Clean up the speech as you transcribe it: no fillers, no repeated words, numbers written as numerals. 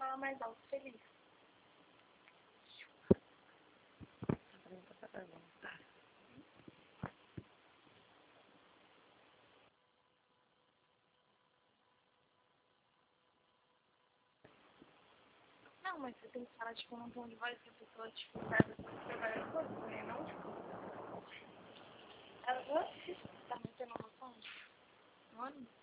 falar mais alto, feliz. Não, mas você tem que falar, tipo, num tom de voz que a pessoa, tipo, saiba que você vai coisa, né? Não, tipo... Ela, tá metendo noção? Mano?